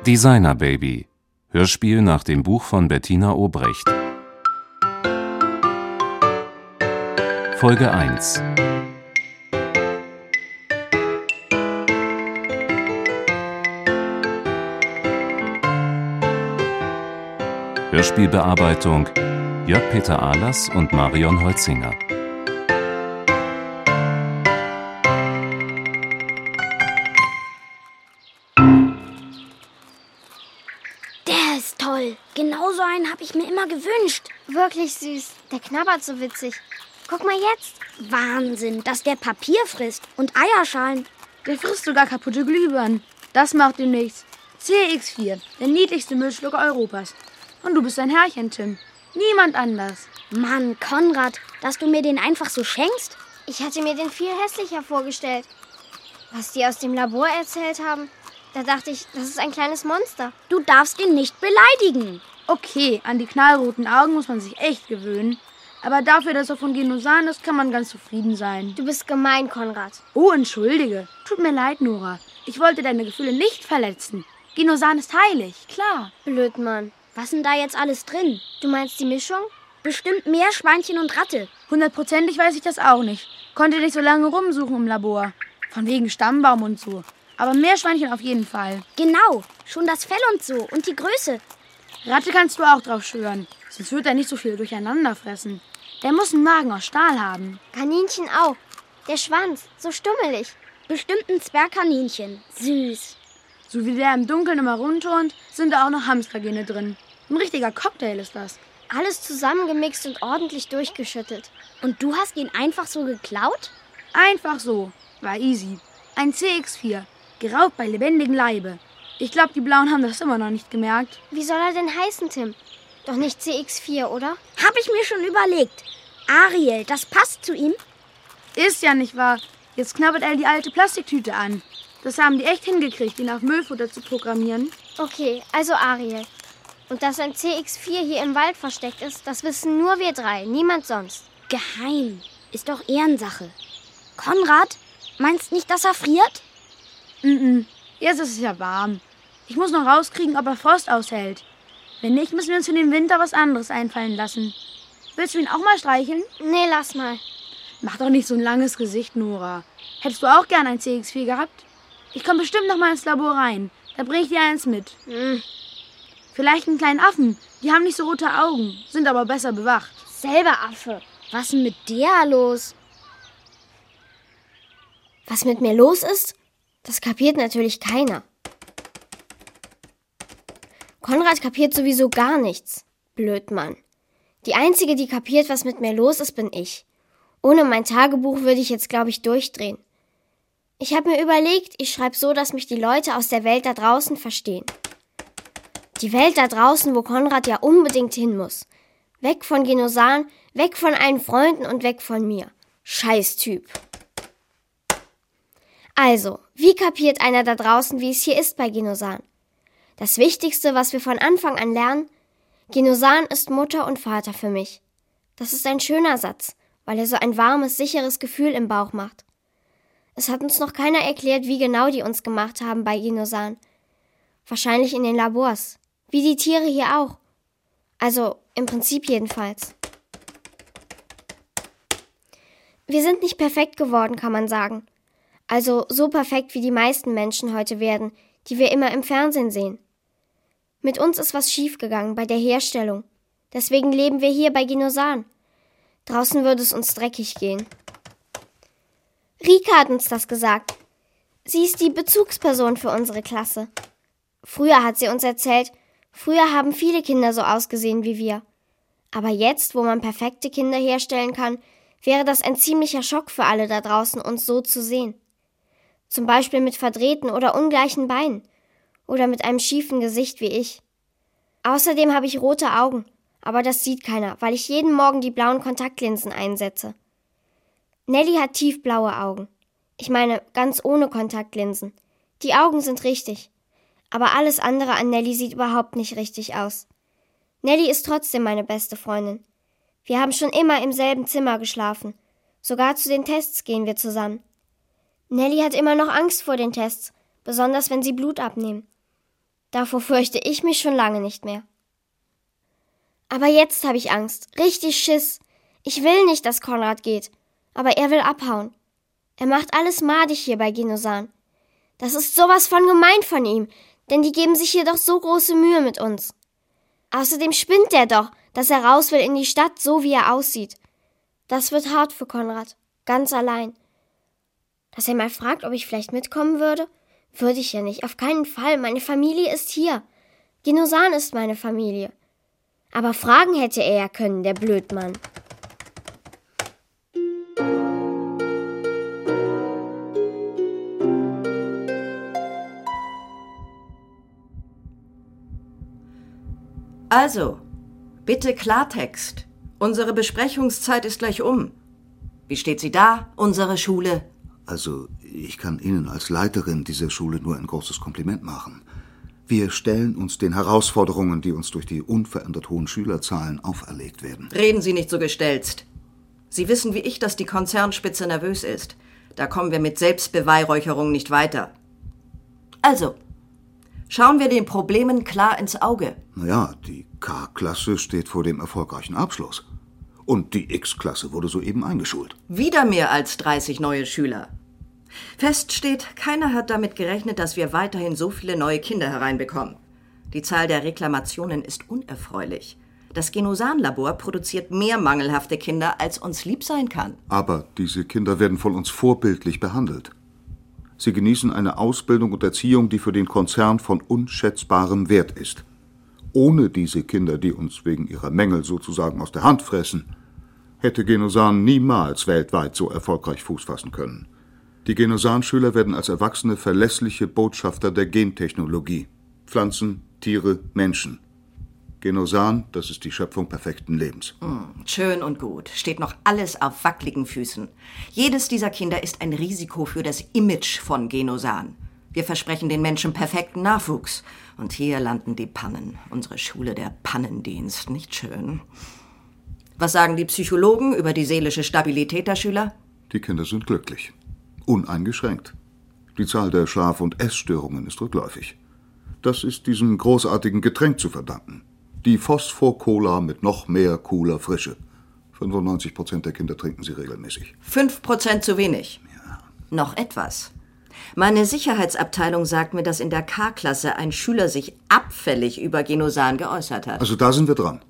Designer Baby. Hörspiel nach dem Buch von Bettina Obrecht. Folge 1. Hörspielbearbeitung Jörg-Peter Ahlers und Marion Holzinger. Der ist toll. Genauso einen habe ich mir immer gewünscht. Wirklich süß. Der knabbert so witzig. Guck mal jetzt. Wahnsinn, dass der Papier frisst und Eierschalen. Der frisst sogar kaputte Glühbirnen. Das macht ihm nichts. CX4, der niedlichste Müllschlucker Europas. Und du bist ein Herrchen, Tim. Niemand anders. Mann, Konrad, dass du mir den einfach so schenkst? Ich hatte mir den viel hässlicher vorgestellt. Was die aus dem Labor erzählt haben, da dachte ich, das ist ein kleines Monster. Du darfst ihn nicht beleidigen. Okay, an die knallroten Augen muss man sich echt gewöhnen. Aber dafür, dass er von Genosan ist, kann man ganz zufrieden sein. Du bist gemein, Konrad. Oh, entschuldige. Tut mir leid, Nora. Ich wollte deine Gefühle nicht verletzen. Genosan ist heilig, klar. Blödmann. Was ist denn da jetzt alles drin? Du meinst die Mischung? Bestimmt Meerschweinchen und Ratte. 100%ig weiß ich das auch nicht. Konnte nicht so lange rumsuchen im Labor. Von wegen Stammbaum und so. Aber Meerschweinchen auf jeden Fall. Genau, schon das Fell und so und die Größe. Ratte kannst du auch drauf schwören. Sonst wird er nicht so viel durcheinander fressen. Der muss einen Magen aus Stahl haben. Kaninchen auch. Der Schwanz, so stummelig. Bestimmt ein Zwergkaninchen. Süß. So wie der im Dunkeln immer rumturnt, sind da auch noch Hamstergene drin. Ein richtiger Cocktail ist das. Alles zusammengemixt und ordentlich durchgeschüttelt. Und du hast ihn einfach so geklaut? Einfach so. War easy. Ein CX4. Geraubt bei lebendigem Leibe. Ich glaube, die Blauen haben das immer noch nicht gemerkt. Wie soll er denn heißen, Tim? Doch nicht CX4, oder? Hab ich mir schon überlegt. Ariel, das passt zu ihm. Ist ja nicht wahr. Jetzt knabbert er die alte Plastiktüte an. Das haben die echt hingekriegt, ihn auf Müllfutter zu programmieren. Okay, also Ariel. Und dass ein CX4 hier im Wald versteckt ist, das wissen nur wir drei, niemand sonst. Geheim. Ist doch Ehrensache. Konrad, meinst nicht, dass er friert? Jetzt ist es ja warm. Ich muss noch rauskriegen, ob er Frost aushält. Wenn nicht, müssen wir uns für den Winter was anderes einfallen lassen. Willst du ihn auch mal streicheln? Nee, lass mal. Mach doch nicht so ein langes Gesicht, Nora. Hättest du auch gern ein CX4 gehabt? Ich komme bestimmt noch mal ins Labor rein. Da bringe ich dir eins mit. Vielleicht einen kleinen Affen. Die haben nicht so rote Augen, sind aber besser bewacht. Selber Affe. Was ist denn mit der los? Was mit mir los ist? Das kapiert natürlich keiner. Konrad kapiert sowieso gar nichts. Blödmann. Die Einzige, die kapiert, was mit mir los ist, bin ich. Ohne mein Tagebuch würde ich jetzt, glaube ich, durchdrehen. Ich habe mir überlegt, ich schreibe so, dass mich die Leute aus der Welt da draußen verstehen. Die Welt da draußen, wo Konrad ja unbedingt hin muss. Weg von Genosan, weg von allen Freunden und weg von mir. Scheiß Typ. Also, wie kapiert einer da draußen, wie es hier ist bei Genosan? Das Wichtigste, was wir von Anfang an lernen: Genosan ist Mutter und Vater für mich. Das ist ein schöner Satz, weil er so ein warmes, sicheres Gefühl im Bauch macht. Es hat uns noch keiner erklärt, wie genau die uns gemacht haben bei Genosan. Wahrscheinlich in den Labors. Wie die Tiere hier auch. Also, im Prinzip jedenfalls. Wir sind nicht perfekt geworden, kann man sagen. Also so perfekt, wie die meisten Menschen heute werden, die wir immer im Fernsehen sehen. Mit uns ist was schiefgegangen bei der Herstellung. Deswegen leben wir hier bei Genosan. Draußen würde es uns dreckig gehen. Rika hat uns das gesagt. Sie ist die Bezugsperson für unsere Klasse. Früher hat sie uns erzählt, früher haben viele Kinder so ausgesehen wie wir. Aber jetzt, wo man perfekte Kinder herstellen kann, wäre das ein ziemlicher Schock für alle da draußen, uns so zu sehen. Zum Beispiel mit verdrehten oder ungleichen Beinen. Oder mit einem schiefen Gesicht wie ich. Außerdem habe ich rote Augen. Aber das sieht keiner, weil ich jeden Morgen die blauen Kontaktlinsen einsetze. Nelly hat tiefblaue Augen. Ich meine, ganz ohne Kontaktlinsen. Die Augen sind richtig. Aber alles andere an Nelly sieht überhaupt nicht richtig aus. Nelly ist trotzdem meine beste Freundin. Wir haben schon immer im selben Zimmer geschlafen. Sogar zu den Tests gehen wir zusammen. Nelly hat immer noch Angst vor den Tests, besonders wenn sie Blut abnehmen. Davor fürchte ich mich schon lange nicht mehr. Aber jetzt habe ich Angst, richtig Schiss. Ich will nicht, dass Konrad geht, aber er will abhauen. Er macht alles madig hier bei Genosan. Das ist sowas von gemein von ihm, denn die geben sich hier doch so große Mühe mit uns. Außerdem spinnt der doch, dass er raus will in die Stadt, so wie er aussieht. Das wird hart für Konrad, ganz allein. Dass er mal fragt, ob ich vielleicht mitkommen würde? Würde ich ja nicht, auf keinen Fall. Meine Familie ist hier. Genosan ist meine Familie. Aber fragen hätte er ja können, der Blödmann. Also, bitte Klartext. Unsere Besprechungszeit ist gleich um. Wie steht sie da, unsere Schule? Also, ich kann Ihnen als Leiterin dieser Schule nur ein großes Kompliment machen. Wir stellen uns den Herausforderungen, die uns durch die unverändert hohen Schülerzahlen auferlegt werden. Reden Sie nicht so gestelzt. Sie wissen wie ich, dass die Konzernspitze nervös ist. Da kommen wir mit Selbstbeweihräucherung nicht weiter. Also, schauen wir den Problemen klar ins Auge. Naja, die K-Klasse steht vor dem erfolgreichen Abschluss. Und die X-Klasse wurde soeben eingeschult. Wieder mehr als 30 neue Schüler. Fest steht, keiner hat damit gerechnet, dass wir weiterhin so viele neue Kinder hereinbekommen. Die Zahl der Reklamationen ist unerfreulich. Das Genosan-Labor produziert mehr mangelhafte Kinder, als uns lieb sein kann. Aber diese Kinder werden von uns vorbildlich behandelt. Sie genießen eine Ausbildung und Erziehung, die für den Konzern von unschätzbarem Wert ist. Ohne diese Kinder, die uns wegen ihrer Mängel sozusagen aus der Hand fressen, hätte Genosan niemals weltweit so erfolgreich Fuß fassen können. Die Genosan-Schüler werden als Erwachsene verlässliche Botschafter der Gentechnologie. Pflanzen, Tiere, Menschen. Genosan, das ist die Schöpfung perfekten Lebens. Schön und gut. Steht noch alles auf wackeligen Füßen. Jedes dieser Kinder ist ein Risiko für das Image von Genosan. Wir versprechen den Menschen perfekten Nachwuchs. Und hier landen die Pannen. Unsere Schule der Pannendienst. Nicht schön. Was sagen die Psychologen über die seelische Stabilität der Schüler? Die Kinder sind glücklich. Uneingeschränkt. Die Zahl der Schlaf- und Essstörungen ist rückläufig. Das ist diesem großartigen Getränk zu verdanken. Die Phosphor-Cola mit noch mehr cooler Frische. 95% der Kinder trinken sie regelmäßig. 5% zu wenig. Ja. Noch etwas. Meine Sicherheitsabteilung sagt mir, dass in der K-Klasse ein Schüler sich abfällig über Genosan geäußert hat. Also da sind wir dran.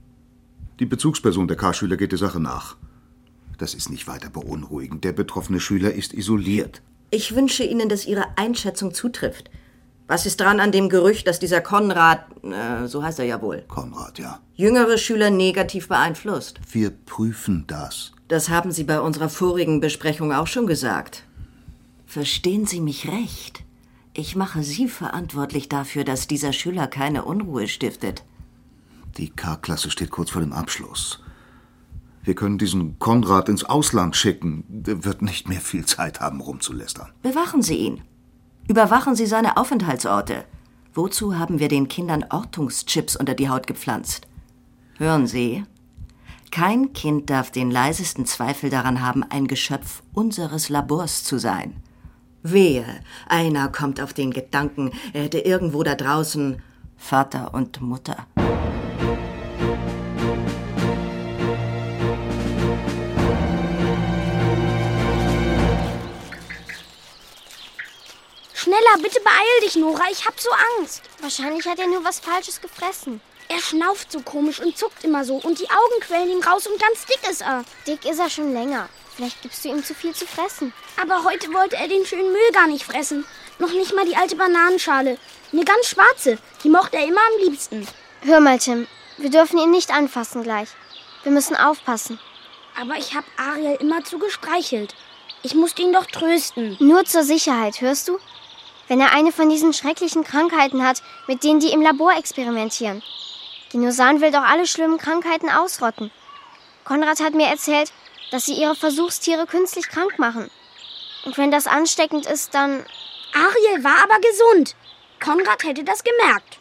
Die Bezugsperson der K-Schüler geht der Sache nach. Das ist nicht weiter beunruhigend. Der betroffene Schüler ist isoliert. Ich wünsche Ihnen, dass Ihre Einschätzung zutrifft. Was ist dran an dem Gerücht, dass dieser Konrad, so heißt er ja wohl, Konrad, ja. jüngere Schüler negativ beeinflusst? Wir prüfen das. Das haben Sie bei unserer vorigen Besprechung auch schon gesagt. Verstehen Sie mich recht? Ich mache Sie verantwortlich dafür, dass dieser Schüler keine Unruhe stiftet. Die K-Klasse steht kurz vor dem Abschluss. Wir können diesen Konrad ins Ausland schicken. Der wird nicht mehr viel Zeit haben, rumzulästern. Bewachen Sie ihn. Überwachen Sie seine Aufenthaltsorte. Wozu haben wir den Kindern Ortungschips unter die Haut gepflanzt? Hören Sie, kein Kind darf den leisesten Zweifel daran haben, ein Geschöpf unseres Labors zu sein. Wehe, einer kommt auf den Gedanken, er hätte irgendwo da draußen Vater und Mutter. Schneller, bitte beeil dich, Nora. Ich hab so Angst. Wahrscheinlich hat er nur was Falsches gefressen. Er schnauft so komisch und zuckt immer so. Und die Augen quellen ihm raus und ganz dick ist er. Dick ist er schon länger. Vielleicht gibst du ihm zu viel zu fressen. Aber heute wollte er den schönen Müll gar nicht fressen. Noch nicht mal die alte Bananenschale. Eine ganz schwarze. Die mochte er immer am liebsten. Hör mal, Tim. Wir dürfen ihn nicht anfassen gleich. Wir müssen aufpassen. Aber ich hab Ariel immer zu gestreichelt. Ich musste ihn doch trösten. Nur zur Sicherheit, hörst du? Wenn er eine von diesen schrecklichen Krankheiten hat, mit denen die im Labor experimentieren. Genosan will doch alle schlimmen Krankheiten ausrotten. Konrad hat mir erzählt, dass sie ihre Versuchstiere künstlich krank machen. Und wenn das ansteckend ist, dann... Ariel war aber gesund. Konrad hätte das gemerkt.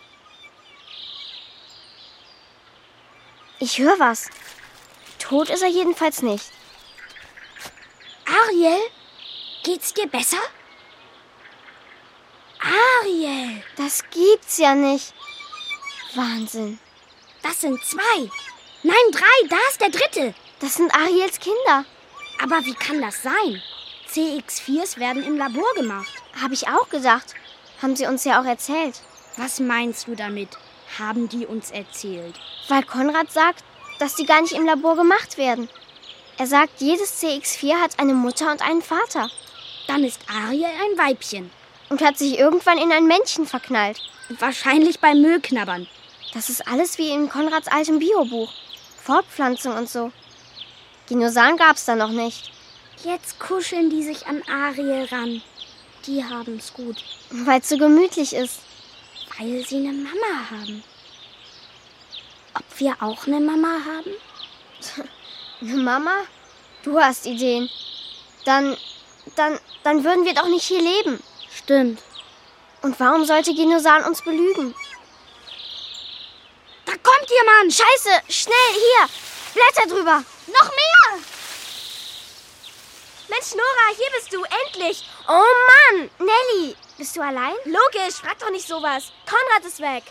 Ich höre was. Tot ist er jedenfalls nicht. Ariel, geht's dir besser? Ariel! Das gibt's ja nicht. Wahnsinn. Das sind 2. Nein, 3. Da ist der 3. Das sind Ariels Kinder. Aber wie kann das sein? CX4s werden im Labor gemacht. Habe ich auch gedacht. Haben sie uns ja auch erzählt. Was meinst du damit? Haben die uns erzählt? Weil Konrad sagt, dass die gar nicht im Labor gemacht werden. Er sagt, jedes CX4 hat eine Mutter und einen Vater. Dann ist Ariel ein Weibchen. Und hat sich irgendwann in ein Männchen verknallt. Wahrscheinlich beim Müllknabbern. Das ist alles wie in Konrads altem Biobuch. Fortpflanzung und so. Dinosaurier gab's da noch nicht. Jetzt kuscheln die sich an Ariel ran. Die haben's gut. Weil's so gemütlich ist. Weil sie eine Mama haben. Ob wir auch eine Mama haben? Eine Mama? Du hast Ideen. Dann würden wir doch nicht hier leben. Stimmt. Und warum sollte Dinosaurier uns belügen? Da kommt jemand! Scheiße, schnell, hier! Blätter drüber! Noch mehr! Mensch, Nora, hier bist du, endlich! Oh Mann! Nelly, bist du allein? Logisch, frag doch nicht sowas. Konrad ist weg.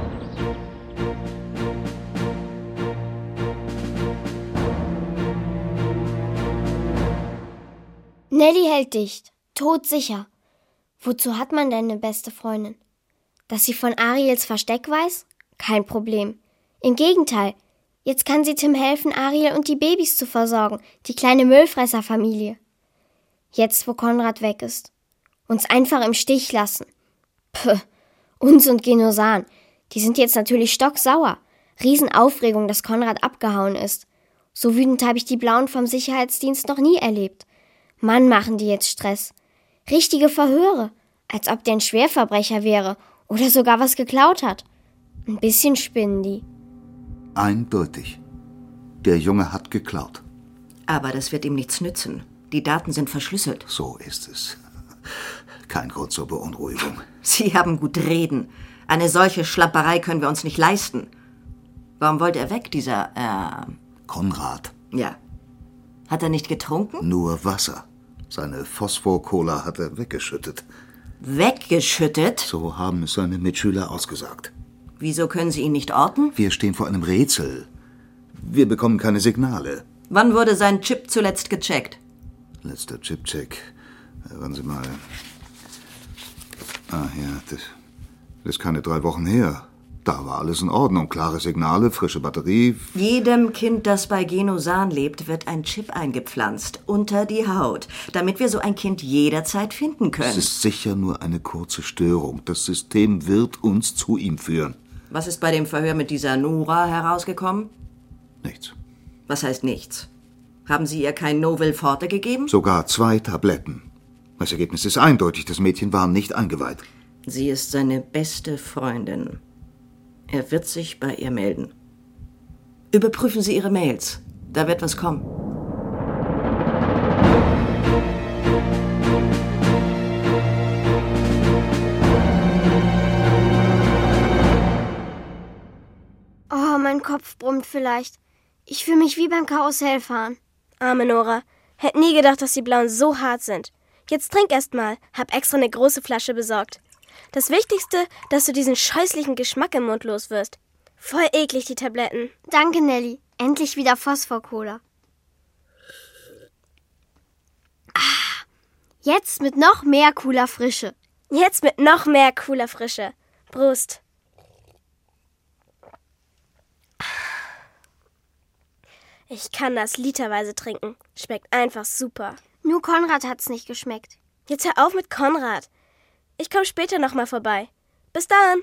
Nelly hält dicht, todsicher. Wozu hat man denn eine beste Freundin? Dass sie von Ariels Versteck weiß? Kein Problem. Im Gegenteil, jetzt kann sie Tim helfen, Ariel und die Babys zu versorgen, die kleine Müllfresserfamilie. Jetzt, wo Konrad weg ist. Uns einfach im Stich lassen. Puh, uns und Genosan. Die sind jetzt natürlich stocksauer. Riesenaufregung, dass Konrad abgehauen ist. So wütend habe ich die Blauen vom Sicherheitsdienst noch nie erlebt. Mann, machen die jetzt Stress. Richtige Verhöre, als ob der ein Schwerverbrecher wäre oder sogar was geklaut hat. Ein bisschen spinnen die. Eindeutig. Der Junge hat geklaut. Aber das wird ihm nichts nützen. Die Daten sind verschlüsselt. So ist es. Kein Grund zur Beunruhigung. Sie haben gut reden. Eine solche Schlapperei können wir uns nicht leisten. Warum wollte er weg, dieser, Konrad. Ja. Hat er nicht getrunken? Nur Wasser. Seine Phosphor-Cola hat er weggeschüttet. Weggeschüttet? So haben es seine Mitschüler ausgesagt. Wieso können Sie ihn nicht orten? Wir stehen vor einem Rätsel. Wir bekommen keine Signale. Wann wurde sein Chip zuletzt gecheckt? Letzter Chip-Check. Warten Sie mal. Ah ja, das ist keine 3 Wochen her. Da war alles in Ordnung. Klare Signale, frische Batterie. Jedem Kind, das bei Genosan lebt, wird ein Chip eingepflanzt. Unter die Haut. Damit wir so ein Kind jederzeit finden können. Es ist sicher nur eine kurze Störung. Das System wird uns zu ihm führen. Was ist bei dem Verhör mit dieser Nora herausgekommen? Nichts. Was heißt nichts? Haben Sie ihr kein Novil Forte gegeben? Sogar 2 Tabletten. Das Ergebnis ist eindeutig. Das Mädchen war nicht eingeweiht. Sie ist seine beste Freundin. Er wird sich bei ihr melden. Überprüfen Sie Ihre Mails. Da wird was kommen. Oh, mein Kopf brummt vielleicht. Ich fühle mich wie beim Karussellfahren. Arme Nora. Hätte nie gedacht, dass die Blauen so hart sind. Jetzt trink erst mal. Hab extra eine große Flasche besorgt. Das Wichtigste, dass du diesen scheußlichen Geschmack im Mund los wirst. Voll eklig, die Tabletten. Danke, Nelly. Endlich wieder Phosphor-Cola. Jetzt mit noch mehr cooler Frische. Jetzt mit noch mehr cooler Frische. Prost. Ich kann das literweise trinken. Schmeckt einfach super. Nur Konrad hat's nicht geschmeckt. Jetzt hör auf mit Konrad. Ich komme später noch mal vorbei. Bis dann.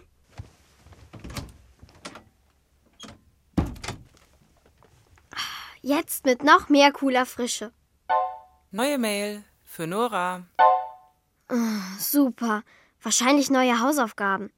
Jetzt mit noch mehr cooler Frische. Neue Mail für Nora. Super. Wahrscheinlich neue Hausaufgaben.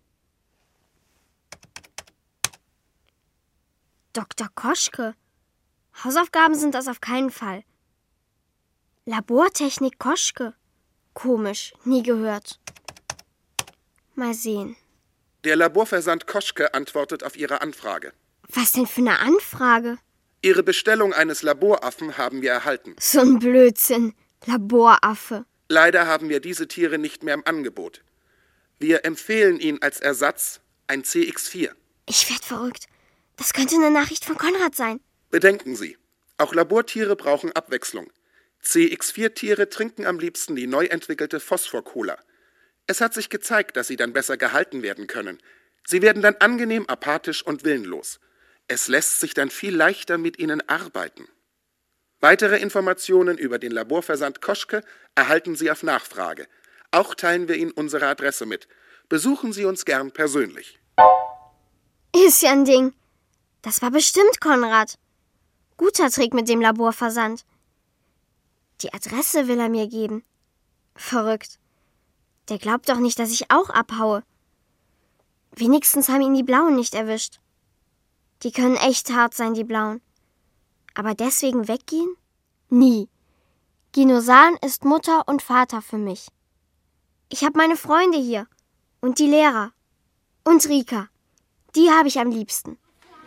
Dr. Koschke. Hausaufgaben sind das auf keinen Fall. Labortechnik Koschke. Komisch, nie gehört. Mal sehen. Der Laborversand Koschke antwortet auf Ihre Anfrage. Was denn für eine Anfrage? Ihre Bestellung eines Laboraffen haben wir erhalten. So ein Blödsinn. Laboraffe. Leider haben wir diese Tiere nicht mehr im Angebot. Wir empfehlen Ihnen als Ersatz ein CX4. Ich werd verrückt. Das könnte eine Nachricht von Konrad sein. Bedenken Sie, auch Labortiere brauchen Abwechslung. CX4-Tiere trinken am liebsten die neu entwickelte Phosphor-Cola. Es hat sich gezeigt, dass sie dann besser gehalten werden können. Sie werden dann angenehm apathisch und willenlos. Es lässt sich dann viel leichter mit ihnen arbeiten. Weitere Informationen über den Laborversand Koschke erhalten Sie auf Nachfrage. Auch teilen wir Ihnen unsere Adresse mit. Besuchen Sie uns gern persönlich. Ist ja ein Ding. Das war bestimmt Konrad. Guter Trick mit dem Laborversand. Die Adresse will er mir geben. Verrückt. Der glaubt doch nicht, dass ich auch abhaue. Wenigstens haben ihn die Blauen nicht erwischt. Die können echt hart sein, die Blauen. Aber deswegen weggehen? Nie. Ginosan ist Mutter und Vater für mich. Ich habe meine Freunde hier. Und die Lehrer. Und Rika. Die habe ich am liebsten.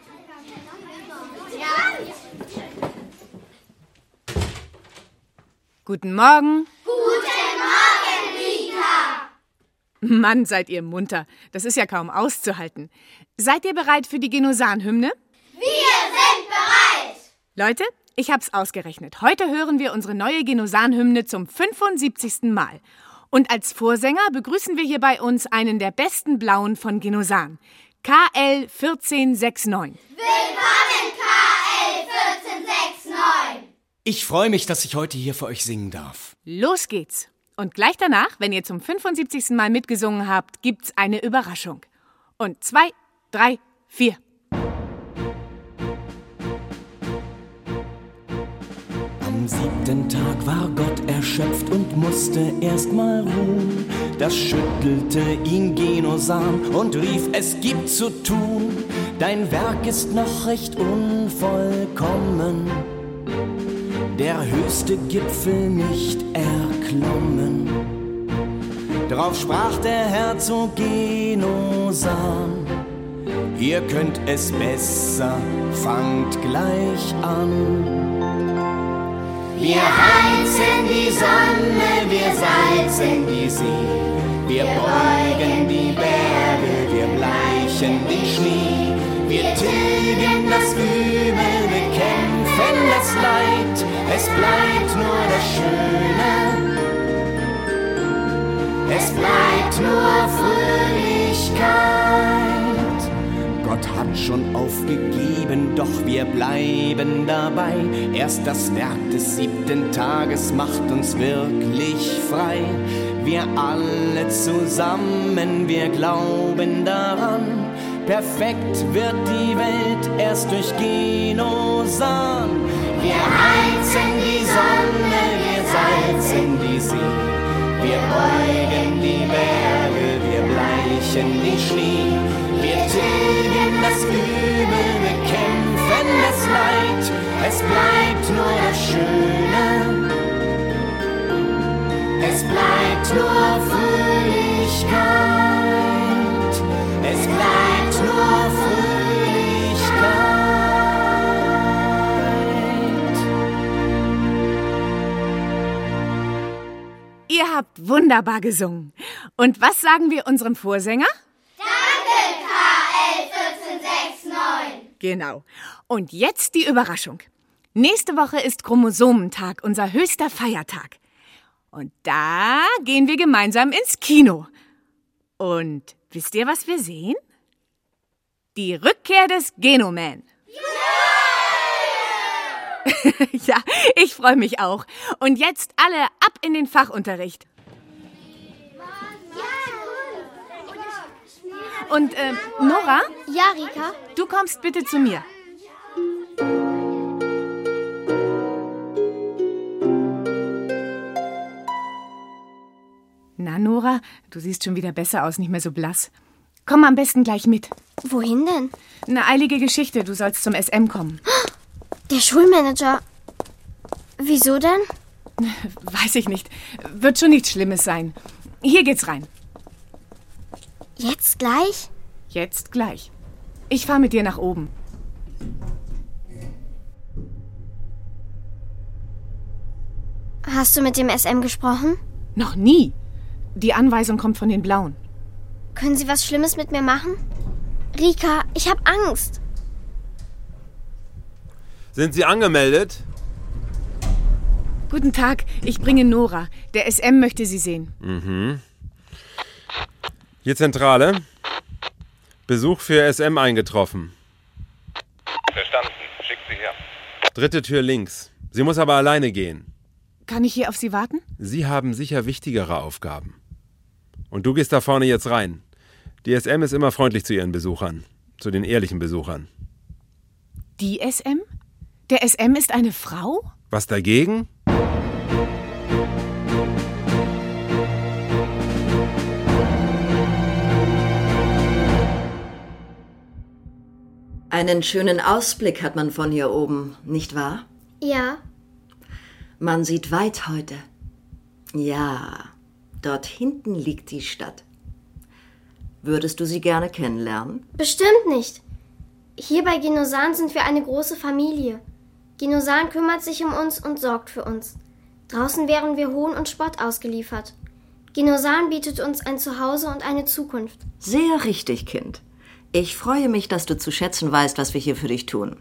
Guten Morgen. Guten Morgen, Rika. Mann, seid ihr munter. Das ist ja kaum auszuhalten. Seid ihr bereit für die Ginosan-Hymne? Wir sind bereit. Leute, ich hab's ausgerechnet. Heute hören wir unsere neue Ginosan-Hymne zum 75. Mal. Und als Vorsänger begrüßen wir hier bei uns einen der besten Blauen von Ginosan. KL 1469. Willkommen, KL 1469. Ich freue mich, dass ich heute hier für euch singen darf. Los geht's. Und gleich danach, wenn ihr zum 75. Mal mitgesungen habt, gibt's eine Überraschung. Und 2, 3, 4. Am 7. Tag war Gott erschöpft und musste erst mal ruhen. Das schüttelte ihn Ginosan und rief, es gibt zu tun. Dein Werk ist noch recht unvollkommen, der höchste Gipfel nicht erklommen. Drauf sprach der Herzog Ginosan, ihr könnt es besser, fangt gleich an. Wir heizen die Sonne, wir salzen die See, wir beugen die Berge, wir bleichen den Schnee, wir tilgen das Übel, bekämpfen das Leid, es bleibt nur das Schöne, es bleibt nur Fröhlichkeit. Gott hat schon aufgegeben, doch wir bleiben dabei. Erst das Werk des 7. Tages macht uns wirklich frei. Wir alle zusammen, wir glauben daran. Perfekt wird die Welt erst durch Ginosan. Wir heizen die Sonne, wir salzen die See. Wir beugen die Berge, wir bleichen den Schnee. Wir tilgen das Übel, bekämpfen das Leid. Es bleibt nur das Schöne. Es bleibt nur Fröhlichkeit. Es bleibt nur Fröhlichkeit. Ihr habt wunderbar gesungen. Und was sagen wir unserem Vorsänger? Danke, KL 1469. Genau. Und jetzt die Überraschung. Nächste Woche ist Chromosomentag, unser höchster Feiertag. Und da gehen wir gemeinsam ins Kino. Und wisst ihr, was wir sehen? Die Rückkehr des Genoman. Ja, ich freue mich auch. Und jetzt alle ab in den Fachunterricht. Und Nora? Ja, Rika? Du kommst bitte zu mir. Na, Nora, du siehst schon wieder besser aus, nicht mehr so blass. Komm am besten gleich mit. Wohin denn? Eine eilige Geschichte, du sollst zum SM kommen. Der Schulmanager. Wieso denn? Weiß ich nicht. Wird schon nichts Schlimmes sein. Hier geht's rein. Jetzt gleich? Jetzt gleich. Ich fahr mit dir nach oben. Hast du mit dem SM gesprochen? Noch nie. Die Anweisung kommt von den Blauen. Können Sie was Schlimmes mit mir machen? Rika, ich habe Angst. Sind Sie angemeldet? Guten Tag, ich bringe Nora. Der SM möchte Sie sehen. Mhm. Hier Zentrale. Besuch für SM eingetroffen. Verstanden. Schickt sie her. 3. Tür links. Sie muss aber alleine gehen. Kann ich hier auf Sie warten? Sie haben sicher wichtigere Aufgaben. Und du gehst da vorne jetzt rein. Die SM ist immer freundlich zu ihren Besuchern. Zu den ehrlichen Besuchern. Die SM? Der SM ist eine Frau? Was dagegen? Einen schönen Ausblick hat man von hier oben, nicht wahr? Ja. Man sieht weit heute. Ja, dort hinten liegt die Stadt. Würdest du sie gerne kennenlernen? Bestimmt nicht. Hier bei Genosan sind wir eine große Familie. Genosan kümmert sich um uns und sorgt für uns. Draußen wären wir Hohn und Spott ausgeliefert. Genosan bietet uns ein Zuhause und eine Zukunft. Sehr richtig, Kind. Ich freue mich, dass du zu schätzen weißt, was wir hier für dich tun.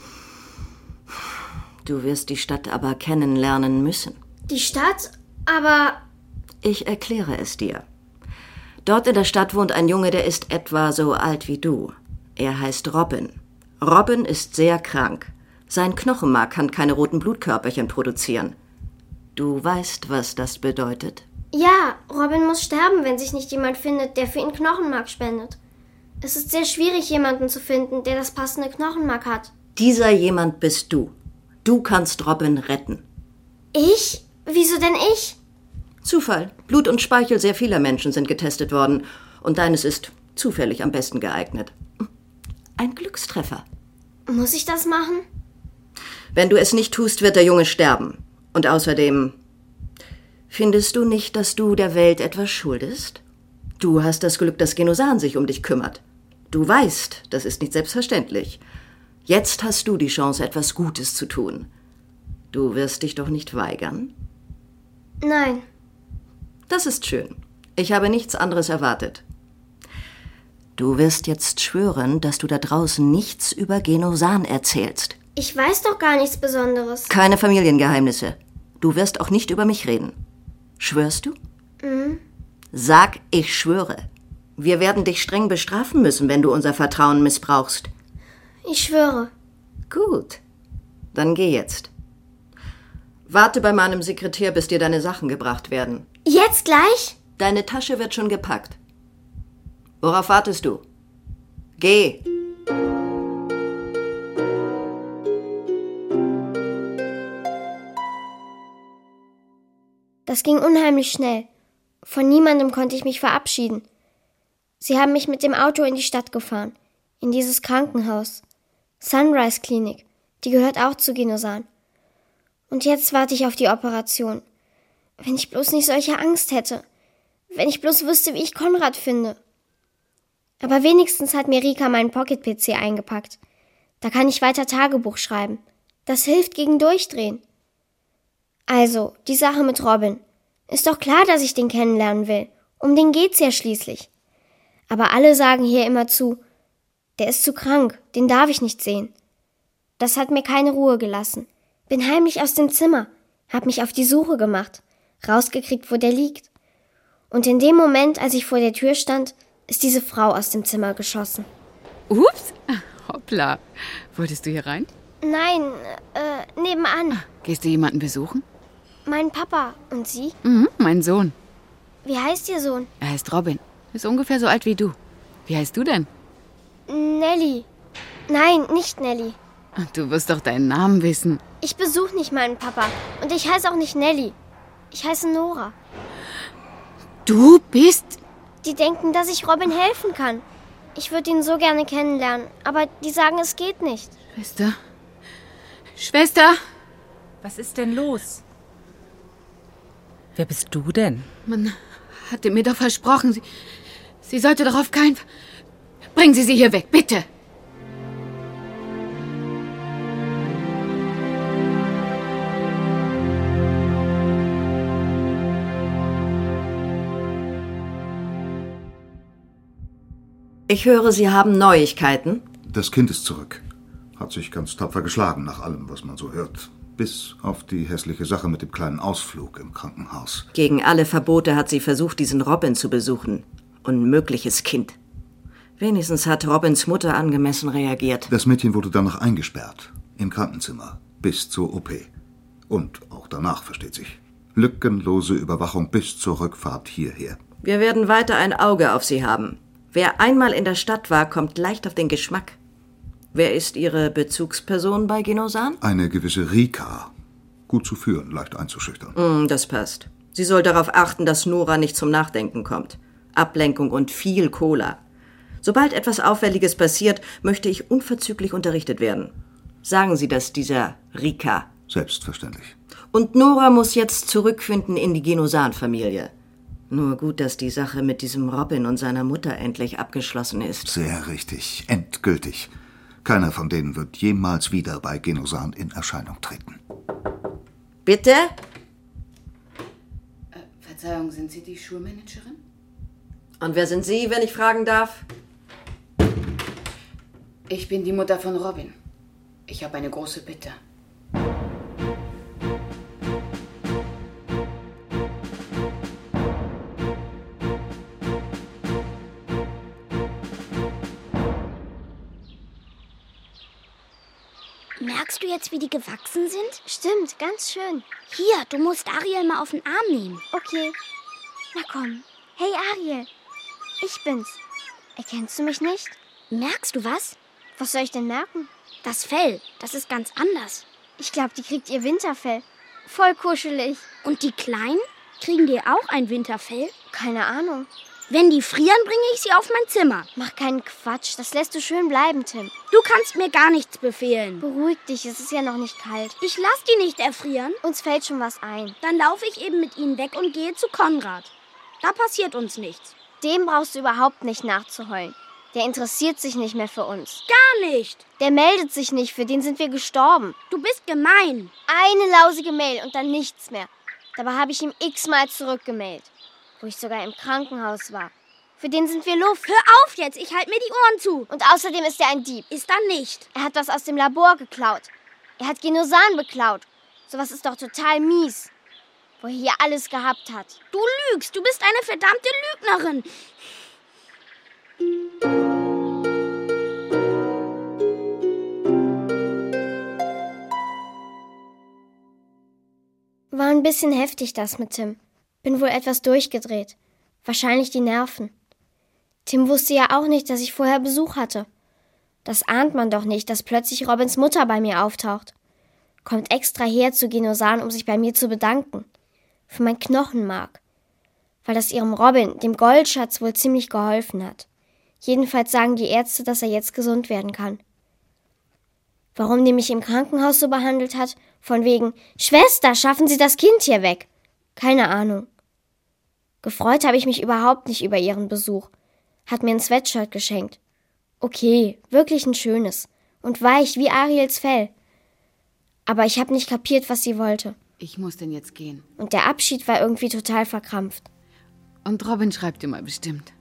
Du wirst die Stadt aber kennenlernen müssen. Die Stadt? Aber... Ich erkläre es dir. Dort in der Stadt wohnt ein Junge, der ist etwa so alt wie du. Er heißt Robin. Robin ist sehr krank. Sein Knochenmark kann keine roten Blutkörperchen produzieren. Du weißt, was das bedeutet? Ja, Robin muss sterben, wenn sich nicht jemand findet, der für ihn Knochenmark spendet. Es ist sehr schwierig, jemanden zu finden, der das passende Knochenmark hat. Dieser jemand bist du. Du kannst Robin retten. Ich? Wieso denn ich? Zufall. Blut und Speichel sehr vieler Menschen sind getestet worden. Und deines ist zufällig am besten geeignet. Ein Glückstreffer. Muss ich das machen? Wenn du es nicht tust, wird der Junge sterben. Und außerdem, findest du nicht, dass du der Welt etwas schuldest? Du hast das Glück, dass Genosan sich um dich kümmert. Du weißt, das ist nicht selbstverständlich. Jetzt hast du die Chance, etwas Gutes zu tun. Du wirst dich doch nicht weigern? Nein. Das ist schön. Ich habe nichts anderes erwartet. Du wirst jetzt schwören, dass du da draußen nichts über Genosan erzählst. Ich weiß doch gar nichts Besonderes. Keine Familiengeheimnisse. Du wirst auch nicht über mich reden. Schwörst du? Mhm. Sag, ich schwöre. Wir werden dich streng bestrafen müssen, wenn du unser Vertrauen missbrauchst. Ich schwöre. Gut. Dann geh jetzt. Warte bei meinem Sekretär, bis dir deine Sachen gebracht werden. Jetzt gleich? Deine Tasche wird schon gepackt. Worauf wartest du? Geh. Das ging unheimlich schnell. Von niemandem konnte ich mich verabschieden. Sie haben mich mit dem Auto in die Stadt gefahren. In dieses Krankenhaus. Sunrise Klinik. Die gehört auch zu Genosan. Und jetzt warte ich auf die Operation. Wenn ich bloß nicht solche Angst hätte. Wenn ich bloß wüsste, wie ich Konrad finde. Aber wenigstens hat mir Rika meinen Pocket-PC eingepackt. Da kann ich weiter Tagebuch schreiben. Das hilft gegen Durchdrehen. Also, die Sache mit Robin. Ist doch klar, dass ich den kennenlernen will. Um den geht's ja schließlich. Aber alle sagen hier immer zu, der ist zu krank, den darf ich nicht sehen. Das hat mir keine Ruhe gelassen. Bin heimlich aus dem Zimmer, hab mich auf die Suche gemacht, rausgekriegt, wo der liegt. Und in dem Moment, als ich vor der Tür stand, ist diese Frau aus dem Zimmer geschossen. Ups, hoppla. Wolltest du hier rein? Nein, nebenan. Gehst du jemanden besuchen? Mein Papa. Und Sie? Mein Sohn. Wie heißt Ihr Sohn? Er heißt Robin. Ist ungefähr so alt wie du. Wie heißt du denn? Nelly. Nein, nicht Nelly. Du wirst doch deinen Namen wissen. Ich besuche nicht meinen Papa. Und ich heiße auch nicht Nelly. Ich heiße Nora. Du bist... Die denken, dass ich Robin helfen kann. Ich würde ihn so gerne kennenlernen. Aber die sagen, es geht nicht. Schwester? Schwester? Was ist denn los? Wer bist du denn? Man hatte mir doch versprochen, sie sollte doch auf keinen Fall... Bringen Sie sie hier weg, bitte! Ich höre, Sie haben Neuigkeiten. Das Kind ist zurück. Hat sich ganz tapfer geschlagen, nach allem, was man so hört. Bis auf die hässliche Sache mit dem kleinen Ausflug im Krankenhaus. Gegen alle Verbote hat sie versucht, diesen Robin zu besuchen. Unmögliches Kind. Wenigstens hat Robins Mutter angemessen reagiert. Das Mädchen wurde danach eingesperrt. Im Krankenzimmer. Bis zur OP. Und auch danach, versteht sich. Lückenlose Überwachung bis zur Rückfahrt hierher. Wir werden weiter ein Auge auf sie haben. Wer einmal in der Stadt war, kommt leicht auf den Geschmack. Wer ist Ihre Bezugsperson bei Genosan? Eine gewisse Rika. Gut zu führen, leicht einzuschüchtern. Das passt. Sie soll darauf achten, dass Nora nicht zum Nachdenken kommt. Ablenkung und viel Cola. Sobald etwas Auffälliges passiert, möchte ich unverzüglich unterrichtet werden. Sagen Sie das dieser Rika. Selbstverständlich. Und Nora muss jetzt zurückfinden in die Genosan-Familie. Nur gut, dass die Sache mit diesem Robin und seiner Mutter endlich abgeschlossen ist. Sehr richtig. Endgültig. Keiner von denen wird jemals wieder bei Genosan in Erscheinung treten. Bitte? Verzeihung, sind Sie die Schulmanagerin? Und wer sind Sie, wenn ich fragen darf? Ich bin die Mutter von Robin. Ich habe eine große Bitte. Merkst du jetzt, wie die gewachsen sind? Stimmt, ganz schön. Hier, du musst Ariel mal auf den Arm nehmen. Okay. Na komm. Hey Ariel, ich bin's. Erkennst du mich nicht? Merkst du was? Was soll ich denn merken? Das Fell, das ist ganz anders. Ich glaube, die kriegt ihr Winterfell. Voll kuschelig. Und die Kleinen? Kriegen die auch ein Winterfell? Keine Ahnung. Wenn die frieren, bringe ich sie auf mein Zimmer. Mach keinen Quatsch, das lässt du schön bleiben, Tim. Du kannst mir gar nichts befehlen. Beruhig dich, es ist ja noch nicht kalt. Ich lass die nicht erfrieren. Uns fällt schon was ein. Dann laufe ich eben mit ihnen weg und gehe zu Konrad. Da passiert uns nichts. Dem brauchst du überhaupt nicht nachzuheulen. Der interessiert sich nicht mehr für uns. Gar nicht. Der meldet sich nicht, für den sind wir gestorben. Du bist gemein. Eine lausige Mail und dann nichts mehr. Dabei habe ich ihm x-mal zurückgemailt. Wo ich sogar im Krankenhaus war. Für den sind wir Luft. Hör auf jetzt, ich halte mir die Ohren zu. Und außerdem ist er ein Dieb. Ist er nicht. Er hat was aus dem Labor geklaut. Er hat Genosan beklaut. Sowas ist doch total mies. Wo er hier alles gehabt hat. Du lügst, du bist eine verdammte Lügnerin. War ein bisschen heftig, das mit Tim. Bin wohl etwas durchgedreht. Wahrscheinlich die Nerven. Tim wusste ja auch nicht, dass ich vorher Besuch hatte. Das ahnt man doch nicht, dass plötzlich Robins Mutter bei mir auftaucht. Kommt extra her zu Genosan, um sich bei mir zu bedanken. Für mein Knochenmark. Weil das ihrem Robin, dem Goldschatz, wohl ziemlich geholfen hat. Jedenfalls sagen die Ärzte, dass er jetzt gesund werden kann. Warum die mich im Krankenhaus so behandelt hat? Von wegen, Schwester, schaffen Sie das Kind hier weg. Keine Ahnung. Gefreut habe ich mich überhaupt nicht über ihren Besuch. Hat mir ein Sweatshirt geschenkt. Okay, wirklich ein schönes. Und weich wie Ariels Fell. Aber ich habe nicht kapiert, was sie wollte. Ich muss denn jetzt gehen. Und der Abschied war irgendwie total verkrampft. Und Robin schreibt dir mal bestimmt.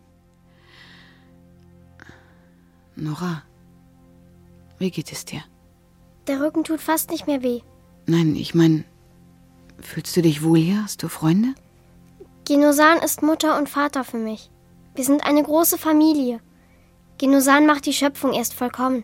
Nora, wie geht es dir? Der Rücken tut fast nicht mehr weh. Nein, ich meine, fühlst du dich wohl hier? Hast du Freunde? Genosan ist Mutter und Vater für mich. Wir sind eine große Familie. Genosan macht die Schöpfung erst vollkommen.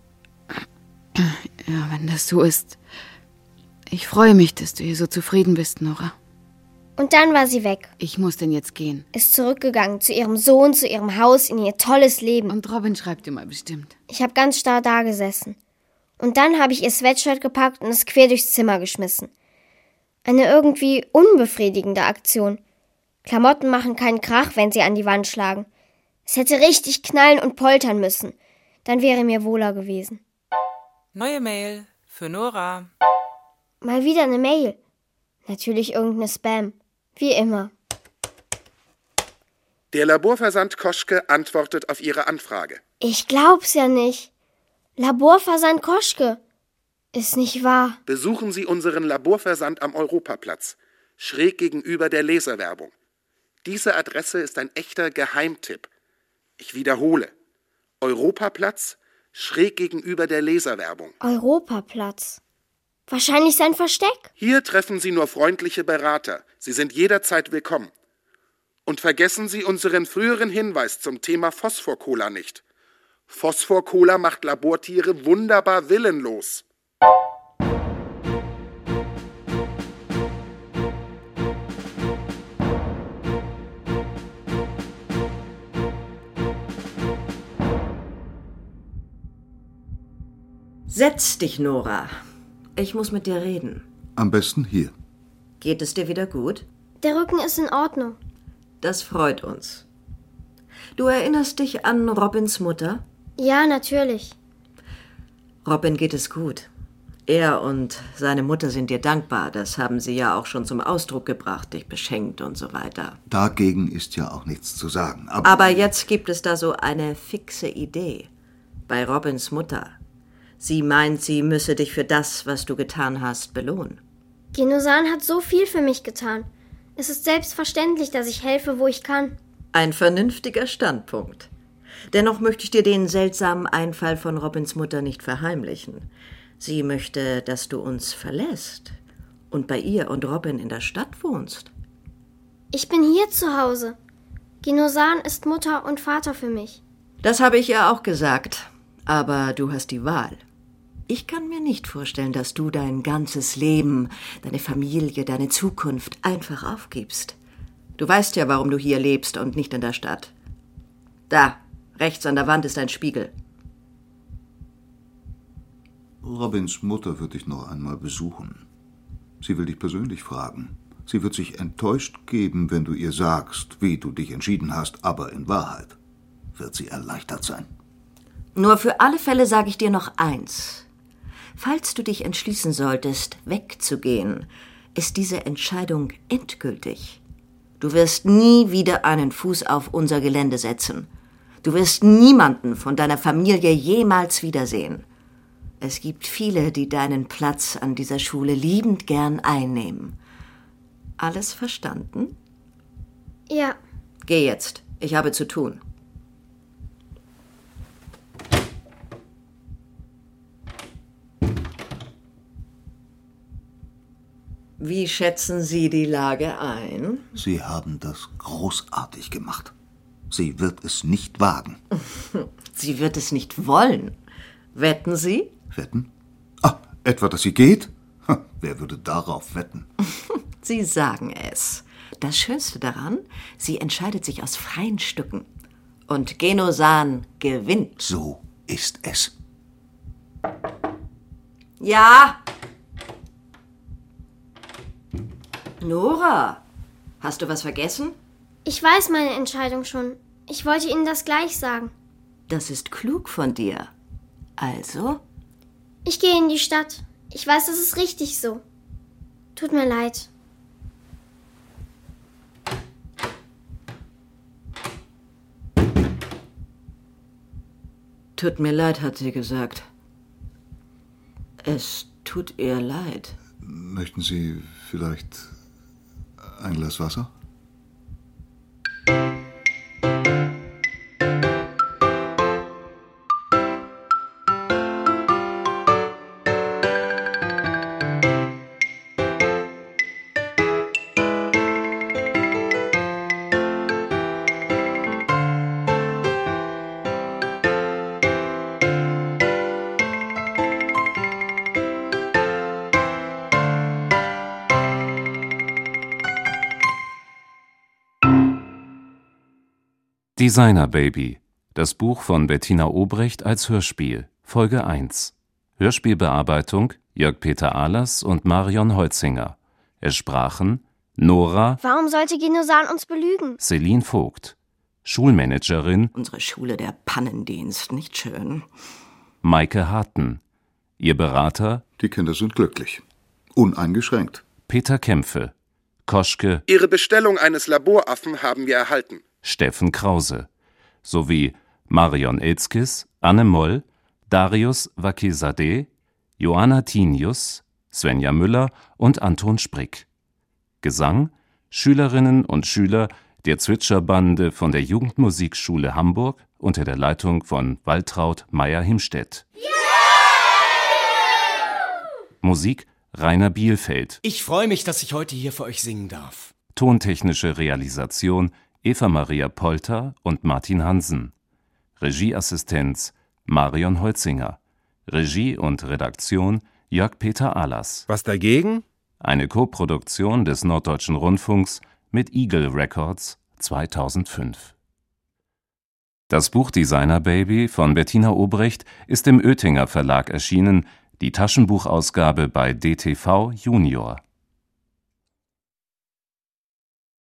Ja, wenn das so ist. Ich freue mich, dass du hier so zufrieden bist, Nora. Und dann war sie weg. Ich muss denn jetzt gehen. Ist zurückgegangen zu ihrem Sohn, zu ihrem Haus, in ihr tolles Leben. Und Robin schreibt dir mal bestimmt. Ich habe ganz starr dagesessen. Und dann habe ich ihr Sweatshirt gepackt und es quer durchs Zimmer geschmissen. Eine irgendwie unbefriedigende Aktion. Klamotten machen keinen Krach, wenn sie an die Wand schlagen. Es hätte richtig knallen und poltern müssen. Dann wäre mir wohler gewesen. Neue Mail für Nora. Mal wieder eine Mail. Natürlich irgendeine Spam. Wie immer. Der Laborversand Koschke antwortet auf Ihre Anfrage. Ich glaub's ja nicht. Laborversand Koschke. Ist nicht wahr. Besuchen Sie unseren Laborversand am Europaplatz, schräg gegenüber der Laserwerbung. Diese Adresse ist ein echter Geheimtipp. Ich wiederhole, Europaplatz, schräg gegenüber der Laserwerbung. Europaplatz. Wahrscheinlich sein Versteck. Hier treffen Sie nur freundliche Berater. Sie sind jederzeit willkommen. Und vergessen Sie unseren früheren Hinweis zum Thema Phosphor-Cola nicht. Phosphor-Cola macht Labortiere wunderbar willenlos. Setz dich, Nora. Ich muss mit dir reden. Am besten hier. Geht es dir wieder gut? Der Rücken ist in Ordnung. Das freut uns. Du erinnerst dich an Robins Mutter? Ja, natürlich. Robin geht es gut. Er und seine Mutter sind dir dankbar. Das haben sie ja auch schon zum Ausdruck gebracht, dich beschenkt und so weiter. Dagegen ist ja auch nichts zu sagen. Aber jetzt gibt es da so eine fixe Idee. Bei Robins Mutter. Sie meint, sie müsse dich für das, was du getan hast, belohnen. Genosan hat so viel für mich getan. Es ist selbstverständlich, dass ich helfe, wo ich kann. Ein vernünftiger Standpunkt. Dennoch möchte ich dir den seltsamen Einfall von Robins Mutter nicht verheimlichen. Sie möchte, dass du uns verlässt und bei ihr und Robin in der Stadt wohnst. Ich bin hier zu Hause. Genosan ist Mutter und Vater für mich. Das habe ich ihr auch gesagt. Aber du hast die Wahl. Ich kann mir nicht vorstellen, dass du dein ganzes Leben, deine Familie, deine Zukunft einfach aufgibst. Du weißt ja, warum du hier lebst und nicht in der Stadt. Da, rechts an der Wand ist ein Spiegel. Robins Mutter wird dich noch einmal besuchen. Sie will dich persönlich fragen. Sie wird sich enttäuscht geben, wenn du ihr sagst, wie du dich entschieden hast, aber in Wahrheit wird sie erleichtert sein. Nur für alle Fälle sage ich dir noch eins. Falls du dich entschließen solltest, wegzugehen, ist diese Entscheidung endgültig. Du wirst nie wieder einen Fuß auf unser Gelände setzen. Du wirst niemanden von deiner Familie jemals wiedersehen. Es gibt viele, die deinen Platz an dieser Schule liebend gern einnehmen. Alles verstanden? Ja. Geh jetzt. Ich habe zu tun. Wie schätzen Sie die Lage ein? Sie haben das großartig gemacht. Sie wird es nicht wagen. Sie wird es nicht wollen. Wetten Sie? Wetten? Ah, etwa, dass sie geht? Wer würde darauf wetten? Sie sagen es. Das Schönste daran, sie entscheidet sich aus freien Stücken. Und Genosan gewinnt. So ist es. Ja? Nora, hast du was vergessen? Ich weiß meine Entscheidung schon. Ich wollte Ihnen das gleich sagen. Das ist klug von dir. Also? Ich gehe in die Stadt. Ich weiß, das ist richtig so. Tut mir leid. Tut mir leid, hat sie gesagt. Es tut ihr leid. Möchten Sie vielleicht ein Glas Wasser? Designer Baby, das Buch von Bettina Obrecht als Hörspiel, Folge 1. Hörspielbearbeitung Jörg-Peter Ahlers und Marion Holzinger. Es sprachen Nora. Warum sollte Genosan uns belügen? Celine Vogt. Schulmanagerin. Unsere Schule der Pannendienst, nicht schön. Maike Harten. Ihr Berater. Die Kinder sind glücklich. Uneingeschränkt. Peter Kämpfe. Koschke. Ihre Bestellung eines Laboraffen haben wir erhalten. Steffen Krause. Sowie Marion Elzkis, Anne Moll, Darius Wakizadeh, Johanna Tinius, Svenja Müller und Anton Sprick. Gesang Schülerinnen und Schüler der Zwitscherbande von der Jugendmusikschule Hamburg unter der Leitung von Waltraud Meyer-Himstedt. Musik Rainer Bielfeld. Ich freue mich, dass ich heute hier für euch singen darf. Tontechnische Realisation Eva-Maria Polter und Martin Hansen. Regieassistenz Marion Holzinger. Regie und Redaktion Jörg-Peter Ahlers. Was dagegen? Eine Koproduktion des Norddeutschen Rundfunks mit Eagle Records 2005. Das Buch Designer Baby von Bettina Obrecht ist im Oetinger Verlag erschienen, die Taschenbuchausgabe bei DTV Junior.